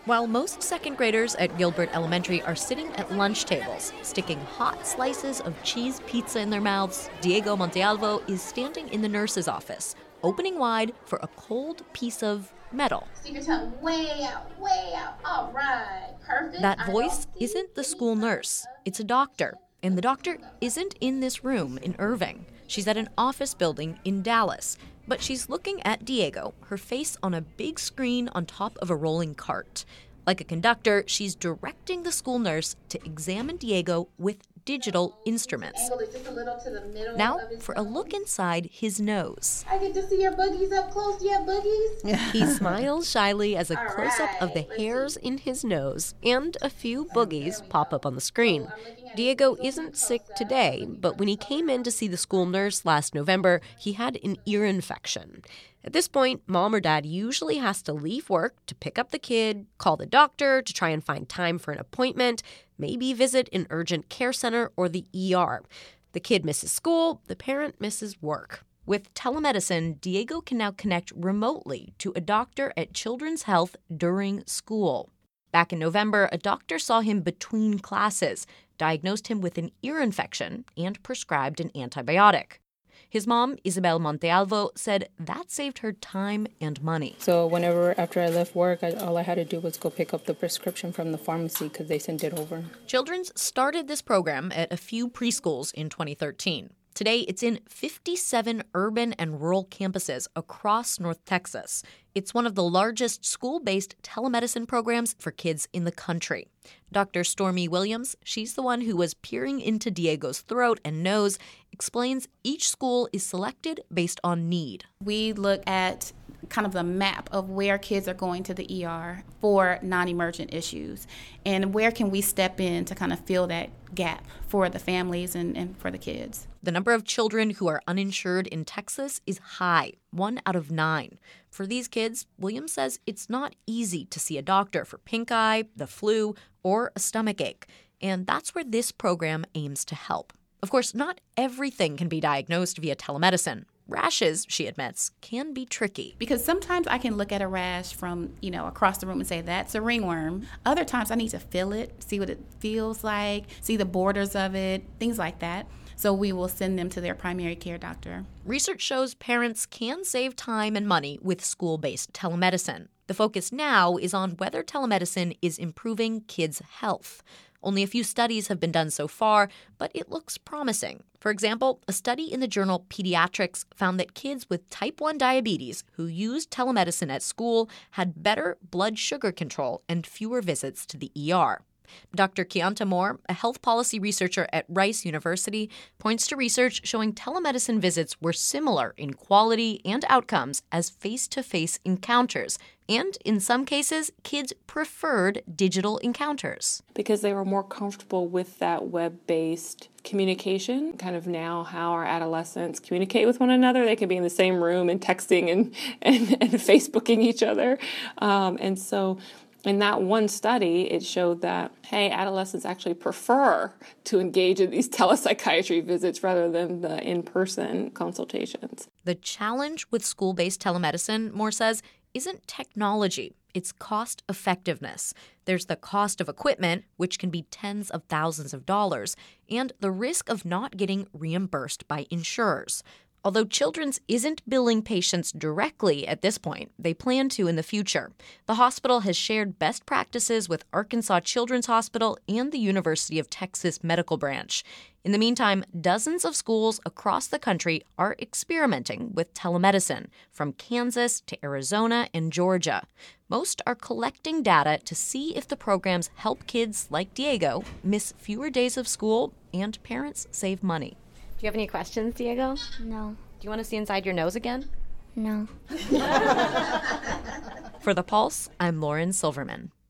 While most second graders at Gilbert Elementary are sitting at lunch tables, sticking hot slices of cheese pizza in their mouths, Diego Montealvo is standing in the nurse's office, opening wide for a cold piece of metal. Stick your tongue way out, way out. All right, perfect. That voice isn't the school nurse. It's a doctor. And the doctor isn't in this room in Irving. She's at an office building in Dallas. But she's looking at Diego, her face on a big screen on top of a rolling cart. Like a conductor, she's directing the school nurse to examine Diego with digital instruments. Angle it just a little to the middle Now, of his for a nose. look inside his nose. I get to see your boogies up close. Do you have boogies? He smiles shyly as a close-up of the hairs in his nose and a few boogies pop up on the screen. Diego isn't sick today, but when he came in to see the school nurse last November, he had an ear infection. At this point, mom or dad usually has to leave work to pick up the kid, call the doctor to try and find time for an appointment, maybe visit an urgent care center or the ER. The kid misses school, the parent misses work. With telemedicine, Diego can now connect remotely to a doctor at Children's Health during school. Back in November, a doctor saw him between classes, diagnosed him with an ear infection, and prescribed an antibiotic. His mom, Isabel Montealvo, said that saved her time and money. So whenever after I left work, all I had to do was go pick up the prescription from the pharmacy because they sent it over. Children's started this program at a few preschools in 2013. Today, it's in 57 urban and rural campuses across North Texas. It's one of the largest school-based telemedicine programs for kids in the country. Dr. Stormy Williams, she's the one who was peering into Diego's throat and nose, explains each school is selected based on need. We look at kind of the map of where kids are going to the ER for non-emergent issues and where can we step in to kind of fill that gap for the families and for the kids. The number of children who are uninsured in Texas is high, 1 out of 9. For these kids, Williams says it's not easy to see a doctor for pink eye, the flu, or a stomachache. And that's where this program aims to help. Of course, not everything can be diagnosed via telemedicine. Rashes, she admits, can be tricky. Because sometimes I can look at a rash from, across the room and say, that's a ringworm. Other times I need to feel it, see what it feels like, see the borders of it, things like that. So we will send them to their primary care doctor. Research shows parents can save time and money with school-based telemedicine. The focus now is on whether telemedicine is improving kids' health. Only a few studies have been done so far, but it looks promising. For example, a study in the journal Pediatrics found that kids with type 1 diabetes who used telemedicine at school had better blood sugar control and fewer visits to the ER. Dr. Keonta Moore, a health policy researcher at Rice University, points to research showing telemedicine visits were similar in quality and outcomes as face-to-face encounters. And in some cases, kids preferred digital encounters. Because they were more comfortable with that web-based communication, kind of now how our adolescents communicate with one another. They can be in the same room and texting and Facebooking each other. And so in that one study, it showed that, hey, adolescents actually prefer to engage in these telepsychiatry visits rather than the in-person consultations. The challenge with school-based telemedicine, Moore says, isn't technology. It's cost effectiveness. There's the cost of equipment, which can be tens of thousands of dollars, and the risk of not getting reimbursed by insurers. Although Children's isn't billing patients directly at this point, they plan to in the future. The hospital has shared best practices with Arkansas Children's Hospital and the University of Texas Medical Branch. In the meantime, dozens of schools across the country are experimenting with telemedicine, from Kansas to Arizona and Georgia. Most are collecting data to see if the programs help kids like Diego miss fewer days of school and parents save money. Do you have any questions, Diego? No. Do you want to see inside your nose again? No. For The Pulse, I'm Lauren Silverman.